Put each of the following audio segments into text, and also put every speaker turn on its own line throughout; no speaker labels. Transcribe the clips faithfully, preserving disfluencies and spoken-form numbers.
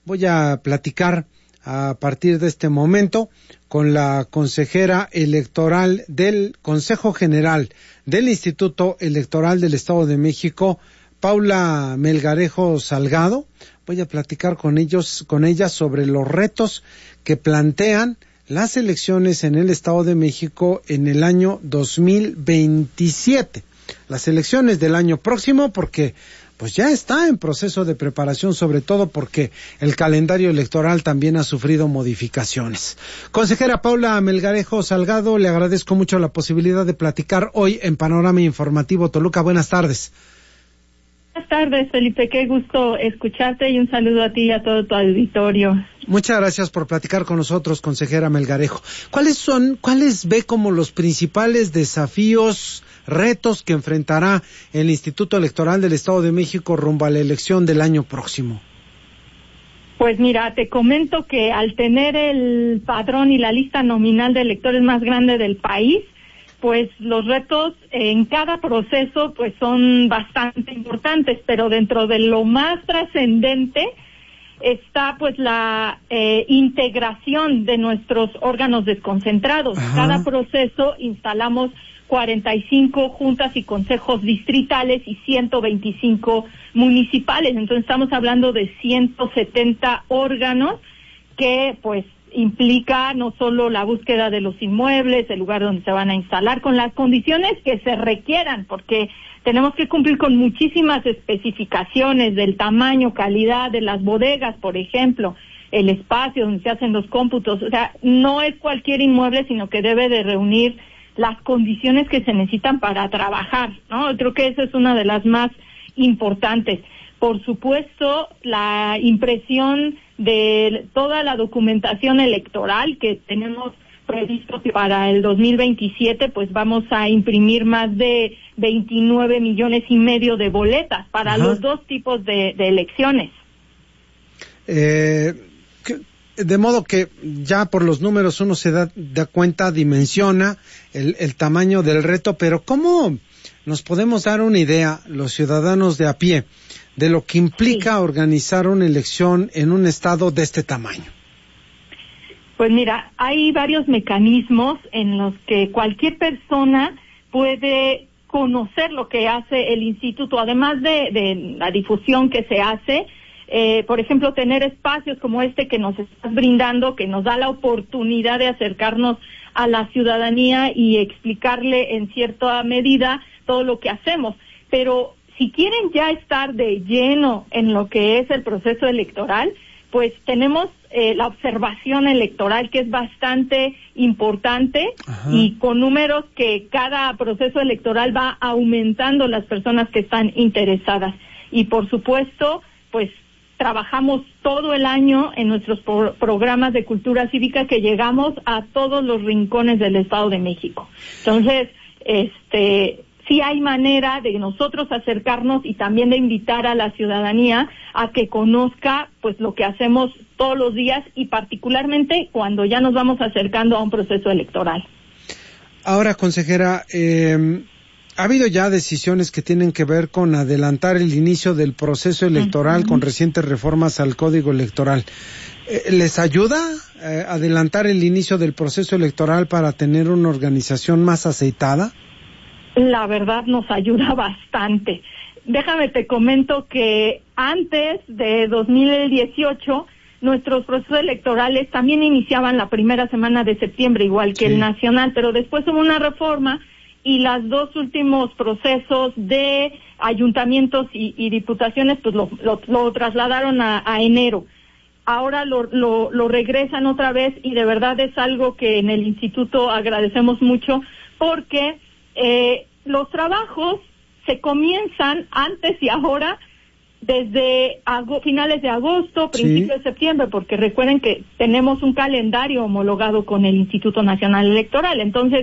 Voy a platicar a partir de este momento con la consejera electoral del Consejo General del Instituto Electoral del Estado de México, Paula Melgarejo Salgado. Voy a platicar con ellos, con ella sobre los retos que plantean las elecciones en el Estado de México en el año dos mil veintisiete. Las elecciones del año próximo, porque pues ya está en proceso de preparación, sobre todo porque el calendario electoral también ha sufrido modificaciones. Consejera Paula Melgarejo Salgado, le agradezco mucho la posibilidad de platicar hoy en Panorama Informativo Toluca. Buenas tardes.
Buenas tardes, Felipe, qué gusto escucharte y un saludo a ti y a todo tu auditorio.
Muchas gracias por platicar con nosotros, consejera Melgarejo. ¿Cuáles son, cuáles ve como los principales desafíos, retos que enfrentará el Instituto Electoral del Estado de México rumbo a la elección del año próximo?
Pues mira, te comento que al tener el padrón y la lista nominal de electores más grande del país, pues los retos en cada proceso pues son bastante importantes, pero dentro de lo más trascendente está pues la eh, integración de nuestros órganos desconcentrados. Ajá. Cada proceso instalamos cuarenta y cinco juntas y consejos distritales y ciento veinticinco municipales. Entonces estamos hablando de ciento setenta órganos que pues implica no solo la búsqueda de los inmuebles, el lugar donde se van a instalar, con las condiciones que se requieran, porque tenemos que cumplir con muchísimas especificaciones del tamaño, calidad de las bodegas, por ejemplo, el espacio donde se hacen los cómputos. O sea, no es cualquier inmueble, sino que debe de reunir las condiciones que se necesitan para trabajar, ¿no? Creo que esa es una de las más importantes. Por supuesto, la impresión de toda la documentación electoral que tenemos previsto para el dos mil veintisiete, pues vamos a imprimir más de veintinueve millones y medio de boletas para Ajá. los dos tipos de, de elecciones.
Eh, de modo que ya por los números uno se da, da cuenta, dimensiona el, el tamaño del reto, pero ¿cómo nos podemos dar una idea, los ciudadanos de a pie, de lo que implica sí. organizar una elección en un estado de este tamaño?
Pues mira, hay varios mecanismos en los que cualquier persona puede conocer lo que hace el instituto, además de, de la difusión que se hace. Eh, por ejemplo, tener espacios como este que nos estás brindando, que nos da la oportunidad de acercarnos a la ciudadanía y explicarle en cierta medida todo lo que hacemos. Pero si quieren ya estar de lleno en lo que es el proceso electoral, pues tenemos eh, la observación electoral, que es bastante importante. Ajá. Y con números que cada proceso electoral va aumentando las personas que están interesadas. Y por supuesto, pues trabajamos todo el año en nuestros pro- programas de cultura cívica, que llegamos a todos los rincones del Estado de México. Entonces, este... sí hay manera de nosotros acercarnos y también de invitar a la ciudadanía a que conozca pues lo que hacemos todos los días, y particularmente cuando ya nos vamos acercando a un proceso electoral.
Ahora, consejera, eh, ha habido ya decisiones que tienen que ver con adelantar el inicio del proceso electoral uh-huh. con recientes reformas al Código Electoral. Eh, ¿Les ayuda eh, adelantar el inicio del proceso electoral para tener una organización más aceitada?
La verdad nos ayuda bastante. Déjame te comento que antes de dos mil dieciocho, nuestros procesos electorales también iniciaban la primera semana de septiembre, igual que sí. el nacional, pero después hubo una reforma y los dos últimos procesos de ayuntamientos y, y diputaciones pues lo, lo, lo trasladaron a, a enero. Ahora lo, lo, lo regresan otra vez, y de verdad es algo que en el instituto agradecemos mucho, porque Eh, los trabajos se comienzan antes y ahora, desde ago- finales de agosto, principios sí. de septiembre, porque recuerden que tenemos un calendario homologado con el Instituto Nacional Electoral. Entonces,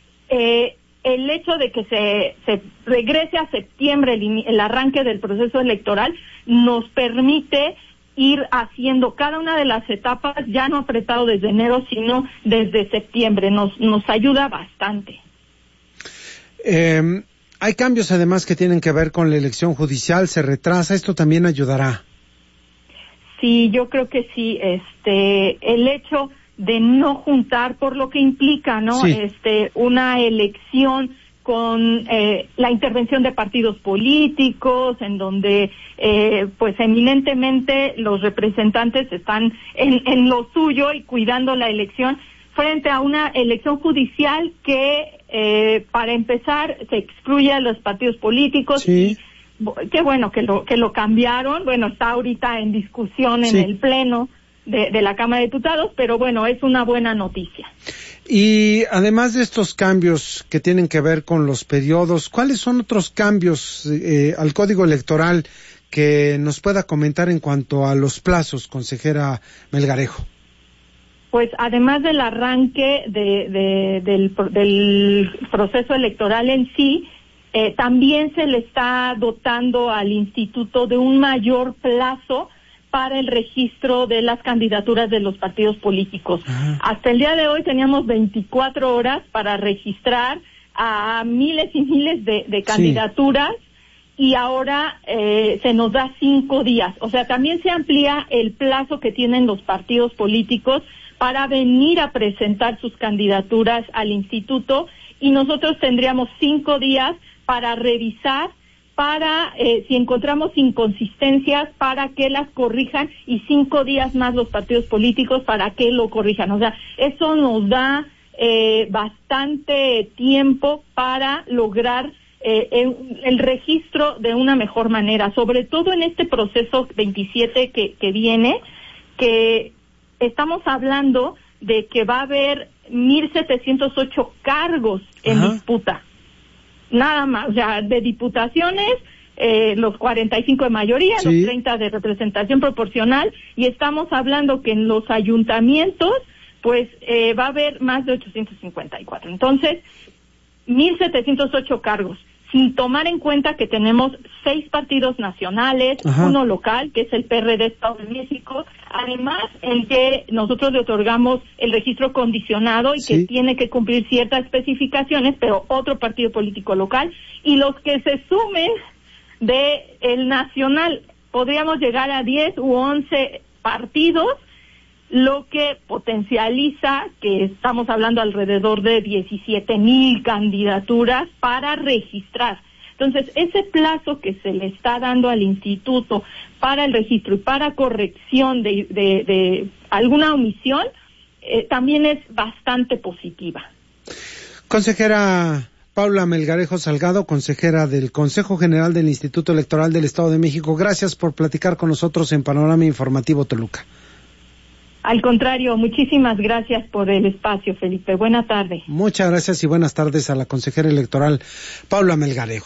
eh, el hecho de que se, se regrese a septiembre el, el arranque del proceso electoral nos permite ir haciendo cada una de las etapas, ya no apretado desde enero, sino desde septiembre. Nos, nos ayuda bastante.
Eh, hay cambios además que tienen que ver con la elección judicial, se retrasa, ¿esto también ayudará?
Sí, yo creo que sí, este, el hecho de no juntar, por lo que implica, ¿no?
Sí.
Este, una elección con eh, la intervención de partidos políticos, en donde, eh, pues, eminentemente los representantes están en, en lo suyo y cuidando la elección, frente a una elección judicial que, eh, para empezar, se excluye a los partidos políticos.
Sí.
Y qué bueno que lo que lo cambiaron. Bueno, está ahorita en discusión en
Sí.
el Pleno de, de la Cámara de Diputados, pero bueno, es una buena noticia.
Y además de estos cambios que tienen que ver con los periodos, ¿cuáles son otros cambios eh, al Código Electoral que nos pueda comentar en cuanto a los plazos, consejera Melgarejo?
Pues además del arranque de, de, del, del proceso electoral en sí, eh, también se le está dotando al instituto de un mayor plazo para el registro de las candidaturas de los partidos políticos. Ajá. Hasta el día de hoy teníamos veinticuatro horas para registrar a miles y miles de, de candidaturas, sí. Y ahora eh, se nos da cinco días. O sea, también se amplía el plazo que tienen los partidos políticos para venir a presentar sus candidaturas al instituto, y nosotros tendríamos cinco días para revisar, para, eh, si encontramos inconsistencias, para que las corrijan, y cinco días más los partidos políticos para que lo corrijan. O sea, eso nos da eh, bastante tiempo para lograr eh, el, el registro de una mejor manera, sobre todo en este proceso veintisiete que, que viene, que estamos hablando de que va a haber mil setecientos ocho cargos en Ajá. disputa. Nada más, o sea, de diputaciones, eh, los cuarenta y cinco de mayoría, sí. Los treinta de representación proporcional, y estamos hablando que en los ayuntamientos, pues, eh, va a haber más de ochocientos cincuenta y cuatro. Entonces, mil setecientos ocho cargos, sin tomar en cuenta que tenemos seis partidos nacionales, Ajá. uno local, que es el P R D Estado de México, además en que nosotros le otorgamos el registro condicionado y sí. que tiene que cumplir ciertas especificaciones, pero otro partido político local, y los que se sumen de el nacional, podríamos llegar a diez u once partidos, lo que potencializa que estamos hablando alrededor de diecisiete mil candidaturas para registrar. Entonces, ese plazo que se le está dando al instituto para el registro y para corrección de, de, de alguna omisión, eh, también es bastante positiva.
Consejera Paula Melgarejo Salgado, consejera del Consejo General del Instituto Electoral del Estado de México, gracias por platicar con nosotros en Panorama Informativo Toluca.
Al contrario, muchísimas gracias por el espacio, Felipe. Buena tarde.
Muchas gracias y buenas tardes a la consejera electoral Paula Melgarejo.